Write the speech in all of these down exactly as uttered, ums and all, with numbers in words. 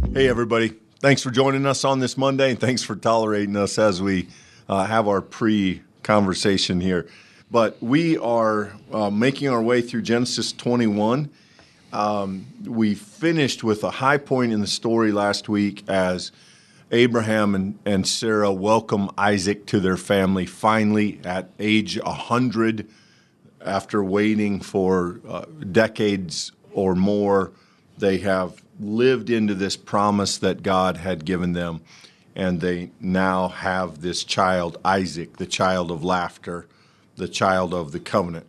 Hey, everybody. Thanks for joining us on this Monday, and thanks for tolerating us as we uh, have our pre-conversation here. But we are uh, making our way through Genesis twenty-one. Um, we finished with a high point in the story last week as Abraham and, and Sarah welcome Isaac to their family finally at age one hundred after waiting for uh, decades or more. They have lived into this promise that God had given them, and they now have this child, Isaac, the child of laughter, the child of the covenant.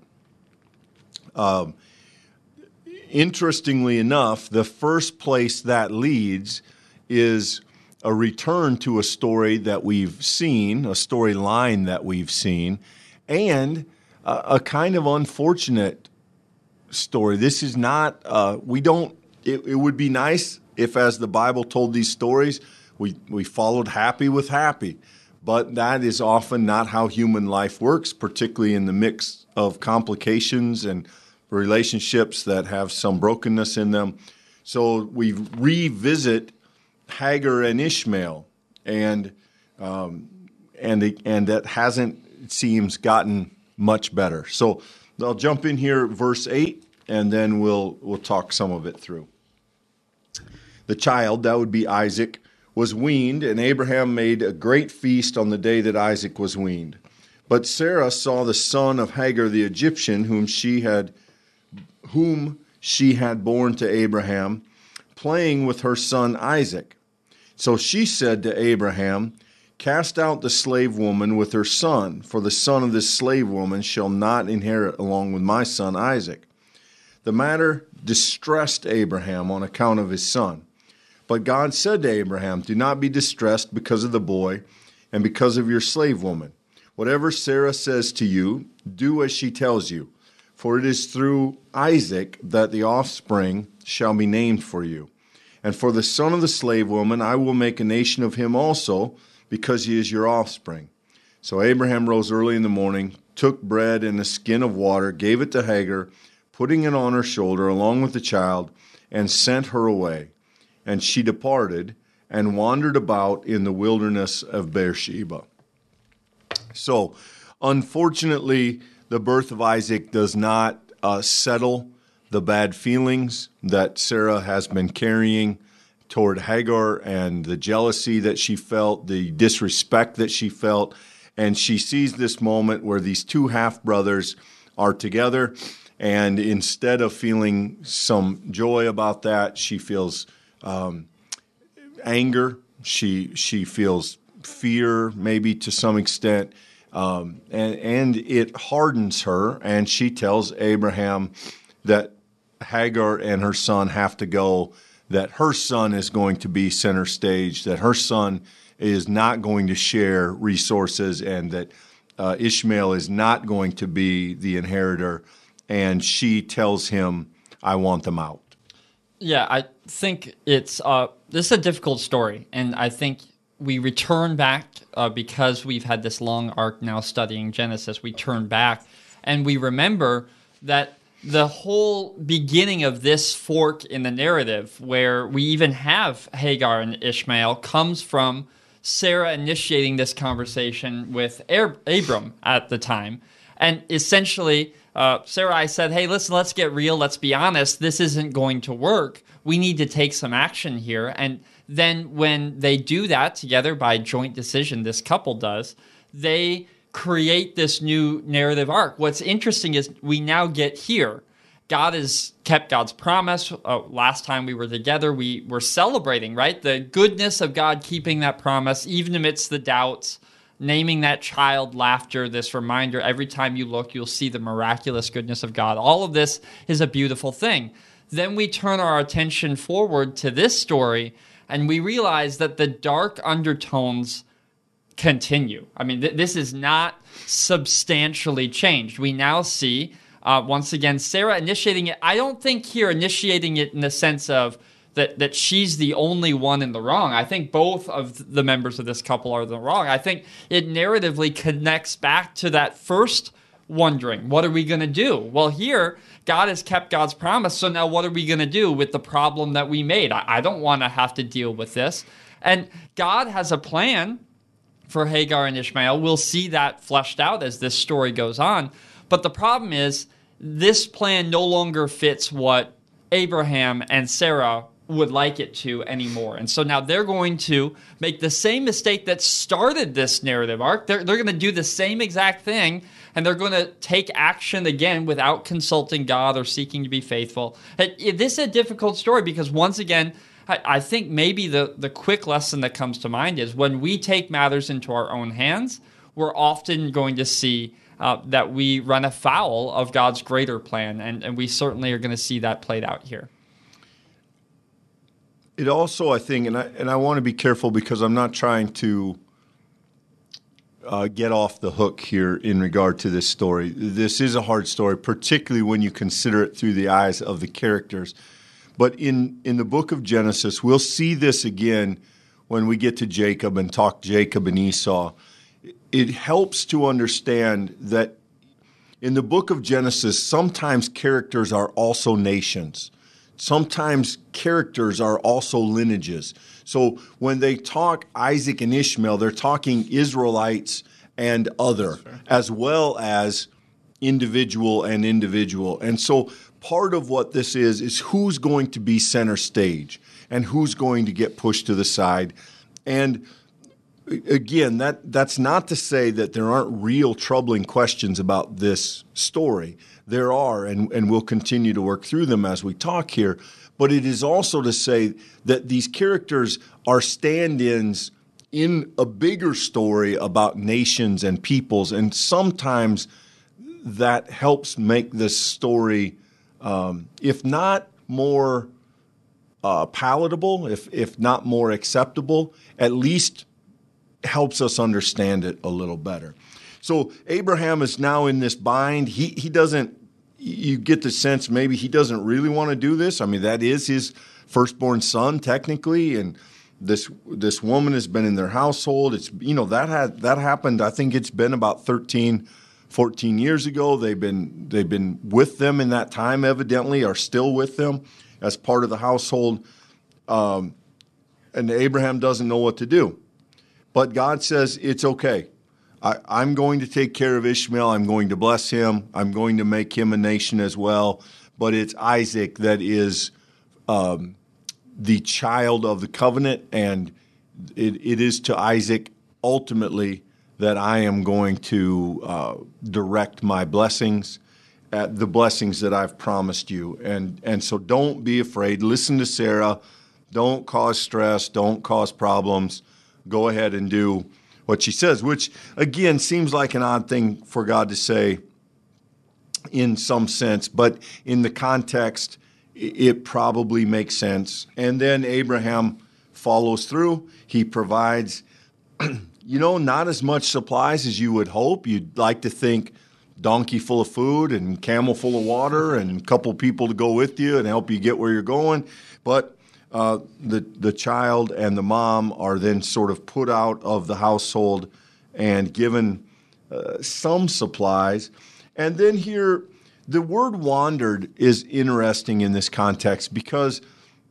Um, interestingly enough, the first place that leads is a return to a story that we've seen, a storyline that we've seen, and a, a kind of unfortunate story. This is not, uh, we don't, It, it would be nice if, as the Bible told these stories, we, we followed happy with happy. But that is often not how human life works, particularly in the mix of complications and relationships that have some brokenness in them. So we revisit Hagar and Ishmael, and um, and and that hasn't, it seems, gotten much better. So I'll jump in here, verse eight, and then we'll we'll talk some of it through. The child, that would be Isaac, was weaned, and Abraham made a great feast on the day that Isaac was weaned. But Sarah saw the son of Hagar the Egyptian, whom she had whom she had borne to Abraham, playing with her son Isaac. So she said to Abraham, "Cast out the slave woman with her son, for the son of this slave woman shall not inherit along with my son Isaac." The matter distressed Abraham on account of his son. But God said to Abraham, "Do not be distressed because of the boy and because of your slave woman. Whatever Sarah says to you, do as she tells you. For it is through Isaac that the offspring shall be named for you. And for the son of the slave woman, I will make a nation of him also, because he is your offspring." So Abraham rose early in the morning, took bread and a skin of water, gave it to Hagar, putting it on her shoulder along with the child, and sent her away. And she departed and wandered about in the wilderness of Beersheba. So, unfortunately, the birth of Isaac does not uh, settle the bad feelings that Sarah has been carrying toward Hagar, and the jealousy that she felt, the disrespect that she felt. And she sees this moment where these two half-brothers are together, and instead of feeling some joy about that, she feels um, anger. She she feels fear, maybe to some extent, um, and and it hardens her. And she tells Abraham that Hagar and her son have to go. That her son is going to be center stage. That her son is not going to share resources, and that uh, Ishmael is not going to be the inheritor. And she tells him, "I want them out." Yeah, I think it's uh, this is a difficult story, and I think we return back uh, because we've had this long arc now studying Genesis. We turn back and we remember that the whole beginning of this fork in the narrative, where we even have Hagar and Ishmael, comes from Sarah initiating this conversation with Abram at the time, and essentially. Uh, Sarai said, "Hey, listen, let's get real. Let's be honest. This isn't going to work. We need to take some action here." And then when they do that together by joint decision, this couple does, they create this new narrative arc. What's interesting is we now get here. God has kept God's promise. Uh, last time we were together, we were celebrating, right? The goodness of God keeping that promise, even amidst the doubts. Naming that child laughter, this reminder, every time you look, you'll see the miraculous goodness of God. All of this is a beautiful thing. Then we turn our attention forward to this story, and we realize that the dark undertones continue. I mean, th- this is not substantially changed. We now see, uh, once again, Sarah initiating it. I don't think here initiating it in the sense of that that she's the only one in the wrong. I think both of the members of this couple are in the wrong. I think it narratively connects back to that first wondering, what are we going to do? Well, here, God has kept God's promise, so now what are we going to do with the problem that we made? I, I don't want to have to deal with this. And God has a plan for Hagar and Ishmael. We'll see that fleshed out as this story goes on. But the problem is, this plan no longer fits what Abraham and Sarah would like it to anymore. And so now they're going to make the same mistake that started this narrative arc. They're, they're going to do the same exact thing, and they're going to take action again without consulting God or seeking to be faithful. It, it, this is a difficult story because, once again, I, I think maybe the, the quick lesson that comes to mind is when we take matters into our own hands, we're often going to see uh, that we run afoul of God's greater plan, and, and we certainly are going to see that played out here. It also, I think, and I and I want to be careful because I'm not trying to uh, get off the hook here in regard to this story. This is a hard story, particularly when you consider it through the eyes of the characters. But in, in the book of Genesis, we'll see this again when we get to Jacob and talk Jacob and Esau. It helps to understand that in the book of Genesis, sometimes characters are also nations. Sometimes characters are also lineages. So when they talk Isaac and Ishmael, they're talking Israelites and other, as well as individual and individual. And so part of what this is, is who's going to be center stage and who's going to get pushed to the side. And again, that that's not to say that there aren't real troubling questions about this story. There are, and, and we'll continue to work through them as we talk here. But it is also to say that these characters are stand-ins in a bigger story about nations and peoples, and sometimes that helps make this story, um, if not more uh, palatable, if if not more acceptable, at least helps us understand it a little better. So Abraham is now in this bind. He he doesn't, you get the sense maybe he doesn't really want to do this. I mean, that is his firstborn son technically, and this this woman has been in their household. It's, you know, that had that happened, I think it's been about thirteen, fourteen years ago. They've been they've been with them in that time, evidently, are still with them as part of the household. Um, and Abraham doesn't know what to do. But God says, it's okay. I, I'm going to take care of Ishmael. I'm going to bless him. I'm going to make him a nation as well. But it's Isaac that is um, the child of the covenant, and it, it is to Isaac ultimately that I am going to uh, direct my blessings, at the blessings that I've promised you. And, and so don't be afraid. Listen to Sarah. Don't cause stress. Don't cause problems. Go ahead and do what she says, which, again, seems like an odd thing for God to say in some sense, but in the context, it probably makes sense. And then Abraham follows through. He provides, you know, not as much supplies as you would hope. You'd like to think donkey full of food and camel full of water and a couple people to go with you and help you get where you're going. But Uh, the the child and the mom are then sort of put out of the household and given uh, some supplies. And then here, the word wandered is interesting in this context because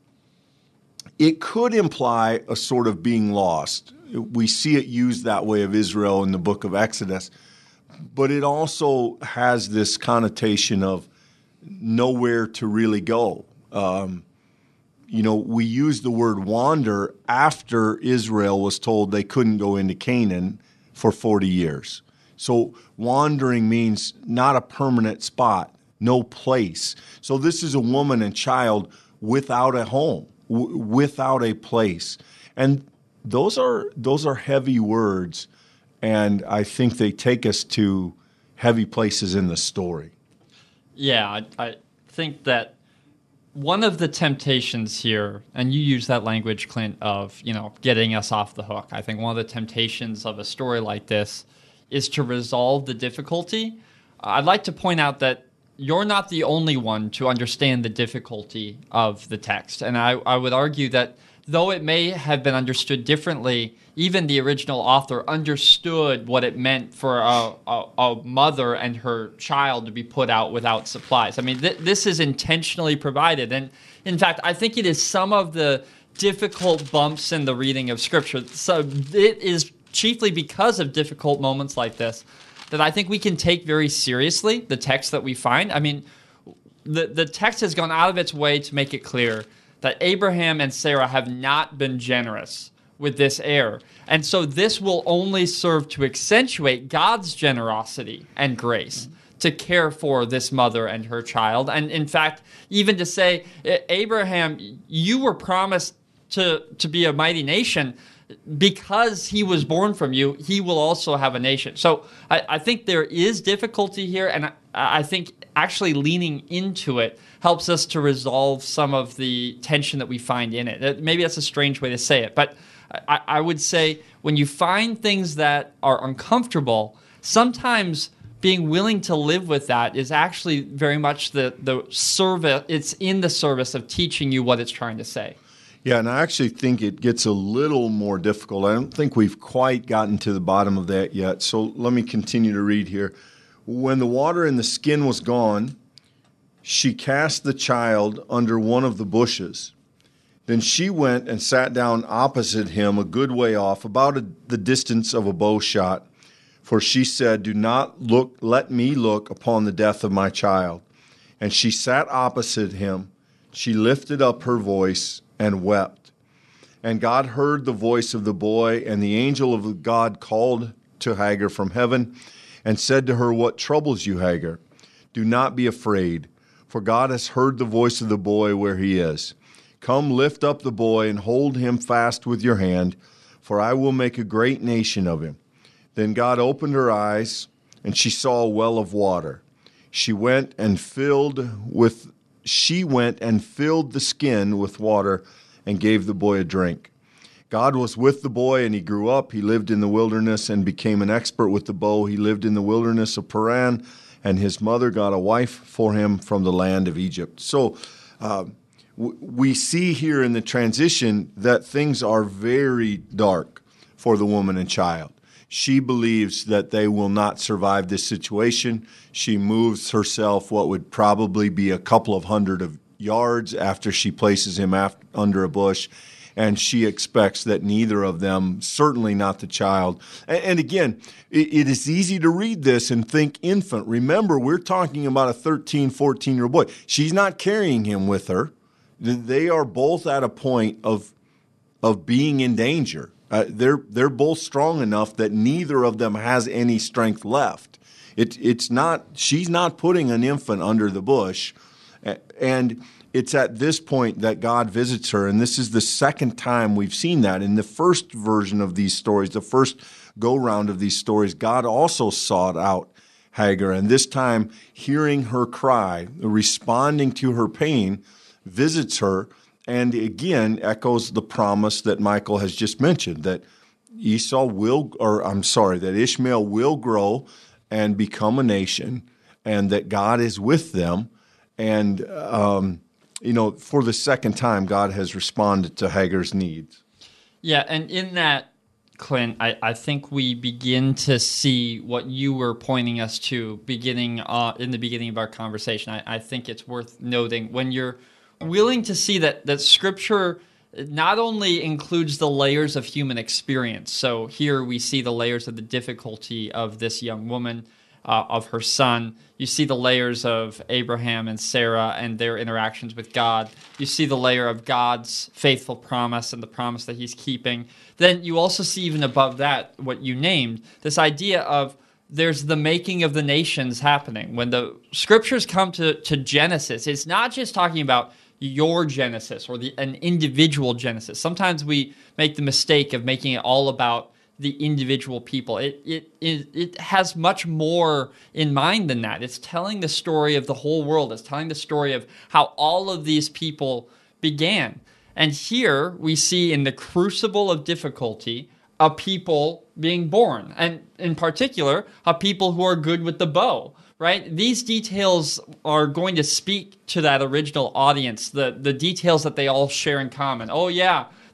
it could imply a sort of being lost. We see it used that way of Israel in the book of Exodus. But it also has this connotation of nowhere to really go. Um You know, we use the word wander after Israel was told they couldn't go into Canaan for forty years. So wandering means not a permanent spot, no place. So this is a woman and child without a home, w- without a place. And those are those are heavy words, and I think they take us to heavy places in the story. Yeah, I, I think that one of the temptations here, and you use that language, Clint, of, you know, getting us off the hook. I think one of the temptations of a story like this is to resolve the difficulty. I'd like to point out that you're not the only one to understand the difficulty of the text. And I, I would argue that though it may have been understood differently, even the original author understood what it meant for a, a, a mother and her child to be put out without supplies. I mean, th- this is intentionally provided. And in fact, I think it is some of the difficult bumps in the reading of Scripture. So it is chiefly because of difficult moments like this that I think we can take very seriously the text that we find. I mean, the, the text has gone out of its way to make it clear that Abraham and Sarah have not been generous with this heir. And so this will only serve to accentuate God's generosity and grace to care for this mother and her child. And in fact, even to say, Abraham, you were promised to, to be a mighty nation. Because he was born from you, he will also have a nation. So I, I think there is difficulty here, and I, I think actually leaning into it helps us to resolve some of the tension that we find in it. Maybe that's a strange way to say it, but I, I would say when you find things that are uncomfortable, sometimes being willing to live with that is actually very much the, the service, it's in the service of teaching you what it's trying to say. Yeah, and I actually think it gets a little more difficult. I don't think we've quite gotten to the bottom of that yet. So let me continue to read here. When the water in the skin was gone, she cast the child under one of the bushes. Then she went and sat down opposite him a good way off, about a, the distance of a bow shot. For she said, "Do not look, let me look upon the death of my child." And she sat opposite him. She lifted up her voice and wept. And God heard the voice of the boy, and the angel of God called to Hagar from heaven and said to her, "What troubles you, Hagar? Do not be afraid, for God has heard the voice of the boy where he is. Come, lift up the boy and hold him fast with your hand, for I will make a great nation of him." Then God opened her eyes, and she saw a well of water. She went and filled with She went and filled the skin with water and gave the boy a drink. God was with the boy, and he grew up. He lived in the wilderness and became an expert with the bow. He lived in the wilderness of Paran, and his mother got a wife for him from the land of Egypt. So uh, w- we see here in the transition that things are very dark for the woman and child. She believes that they will not survive this situation. She moves herself what would probably be a couple of hundred of yards after she places him after, under a bush, and she expects that neither of them, certainly not the child. And, and again, it, it is easy to read this and think infant. Remember, we're talking about a thirteen, fourteen-year-old boy. She's not carrying him with her. They are both at a point of, of being in danger. Uh, they're they're both strong enough that neither of them has any strength left. It it's not she's not putting an infant under the bush, and it's at this point that God visits her, and this is the second time we've seen that. In the first version of these stories, the first go round of these stories, God also sought out Hagar, and this time, hearing her cry, responding to her pain, visits her. And again, echoes the promise that Michael has just mentioned, that Esau will, or I'm sorry, that Ishmael will grow and become a nation, and that God is with them. And, um, you know, for the second time, God has responded to Hagar's needs. Yeah, and in that, Clint, I, I think we begin to see what you were pointing us to beginning uh, in the beginning of our conversation. I, I think it's worth noting when you're willing to see that, that Scripture not only includes the layers of human experience. So here we see the layers of the difficulty of this young woman, uh, of her son. You see the layers of Abraham and Sarah and their interactions with God. You see the layer of God's faithful promise and the promise that he's keeping. Then you also see even above that what you named, this idea of there's the making of the nations happening. When the Scriptures come to, to Genesis, it's not just talking about your Genesis or the an individual Genesis. Sometimes we make the mistake of making it all about the individual people. It, it, it, it has much more in mind than that. It's telling the story of the whole world. It's telling the story of how all of these people began. And here we see in the crucible of difficulty a people being born, and in particular, a people who are good with the bow. Right? These details are going to speak to that original audience, the, the details that they all share in common. Oh, yeah,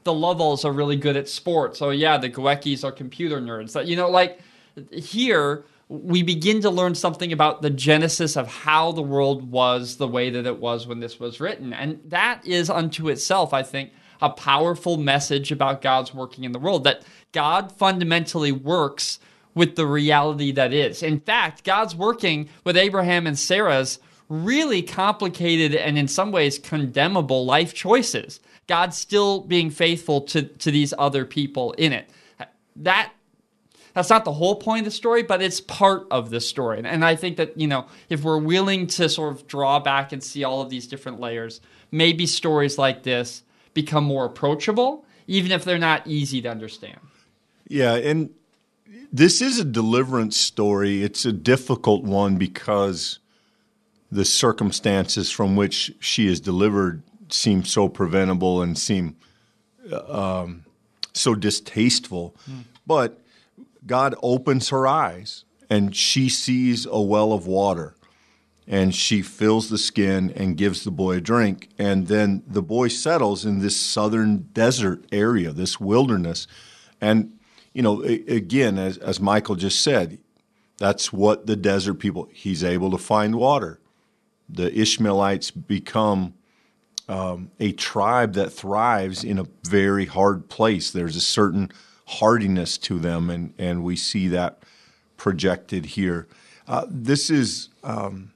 the Lovells are really good at sports. Oh yeah, the Gweckis are computer nerds. That, you know, like here we begin to learn something about the genesis of how the world was the way that it was when this was written. And that is unto itself, I think, a powerful message about God's working in the world, that God fundamentally works with the reality that is. In fact, God's working with Abraham and Sarah's really complicated and in some ways condemnable life choices. God's still being faithful to, to these other people in it. That That's not the whole point of the story, but it's part of the story. And I think that, you know, if we're willing to sort of draw back and see all of these different layers, maybe stories like this become more approachable, even if they're not easy to understand. Yeah, and this is a deliverance story. It's a difficult one because the circumstances from which she is delivered seem so preventable and seem um, so distasteful. Mm. But God opens her eyes, and she sees a well of water, and she fills the skin and gives the boy a drink. And then the boy settles in this southern desert area, this wilderness. And, you know, again, as, as Michael just said, that's what the desert people, he's able to find water. The Ishmaelites become um, a tribe that thrives in a very hard place. There's a certain hardiness to them, and, and we see that projected here. Uh, this is, um,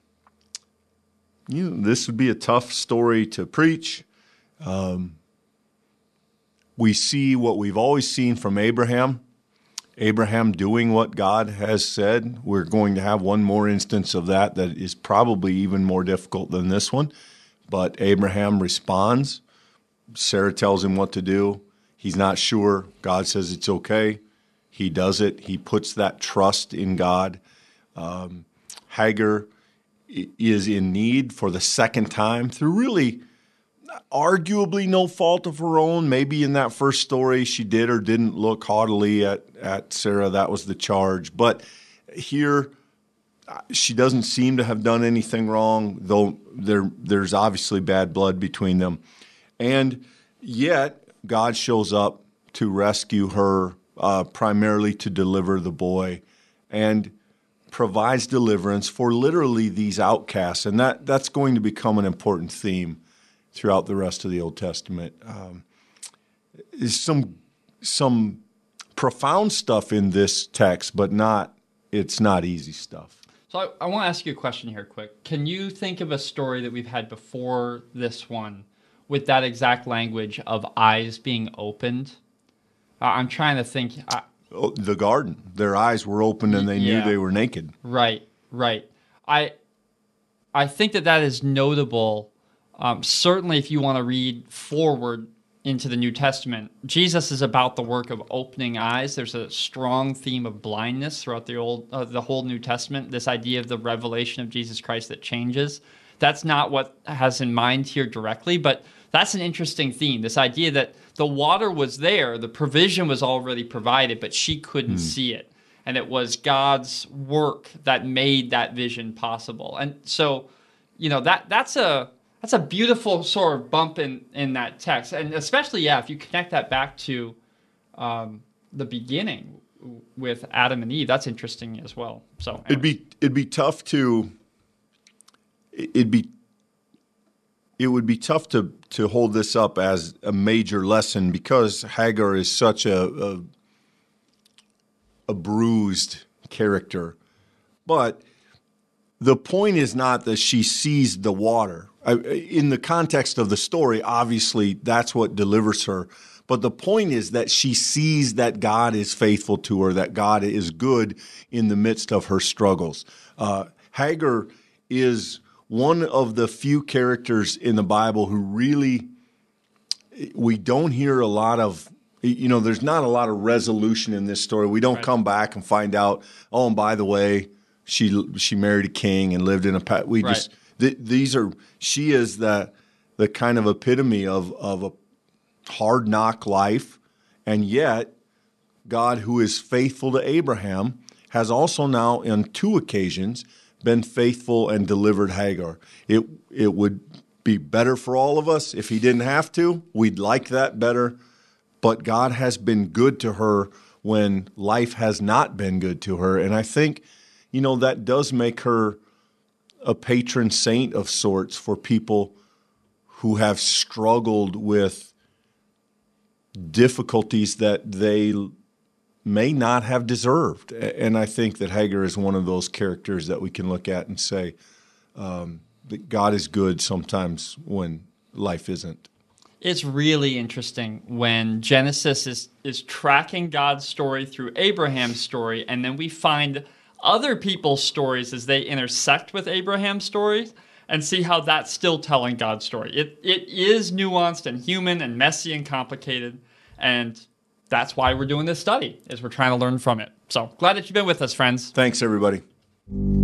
you know, this would be a tough story to preach. Um, we see what we've always seen from Abraham, Abraham doing what God has said. We're going to have one more instance of that that is probably even more difficult than this one, but Abraham responds. Sarah tells him what to do. He's not sure. God says it's okay. He does it. He puts that trust in God. Um, Hagar is in need for the second time through really arguably no fault of her own. Maybe in that first story she did or didn't look haughtily at, at Sarah. That was the charge. But here she doesn't seem to have done anything wrong, though there there's obviously bad blood between them. And yet God shows up to rescue her, uh, primarily to deliver the boy, and provides deliverance for literally these outcasts. And that, that's going to become an important theme throughout the rest of the Old Testament. Um, there's some some profound stuff in this text, but not it's not easy stuff. So I, I want to ask you a question here quick. Can you think of a story that we've had before this one with that exact language of eyes being opened? Uh, I'm trying to think. I, oh, the garden. Their eyes were opened and they yeah. knew they were naked. Right, right. I I think that that is notable. Um, certainly if you want to read forward into the New Testament, Jesus is about the work of opening eyes. There's a strong theme of blindness throughout the old, uh, the whole New Testament, this idea of the revelation of Jesus Christ that changes. That's not what has in mind here directly, but that's an interesting theme, this idea that the water was there, the provision was already provided, but she couldn't mm. see it. And it was God's work that made that vision possible. And so, you know, that that's a that's a beautiful sort of bump in, in that text. And especially, yeah, if you connect that back to um, the beginning with Adam and Eve, that's interesting as well. So anyways. it'd be it'd be tough to it'd be it would be tough to to hold this up as a major lesson because Hagar is such a a, a bruised character. But the point is not that she sees the water. In the context of the story, obviously, that's what delivers her. But the point is that she sees that God is faithful to her, that God is good in the midst of her struggles. Uh, Hagar is one of the few characters in the Bible who really, we don't hear a lot of, you know, there's not a lot of resolution in this story. We don't right. come back and find out, oh, and by the way, she she married a king and lived in a, we right. just, th- these are, she is the the kind of epitome of, of a hard knock life. And yet, God, who is faithful to Abraham, has also now on two occasions been faithful and delivered Hagar. It it would be better for all of us if he didn't have to. We'd like that better. but God has been good to her when life has not been good to her. And I think, you know, that does make her a patron saint of sorts for people who have struggled with difficulties that they may not have deserved. And I think that Hagar is one of those characters that we can look at and say um, that God is good sometimes when life isn't. It's really interesting when Genesis is, is tracking God's story through Abraham's story, and then we find other people's stories as they intersect with Abraham's stories and see how that's still telling God's story. It It is nuanced and human and messy and complicated, and that's why we're doing this study, is we're trying to learn from it. So glad that you've been with us, friends. Thanks, everybody.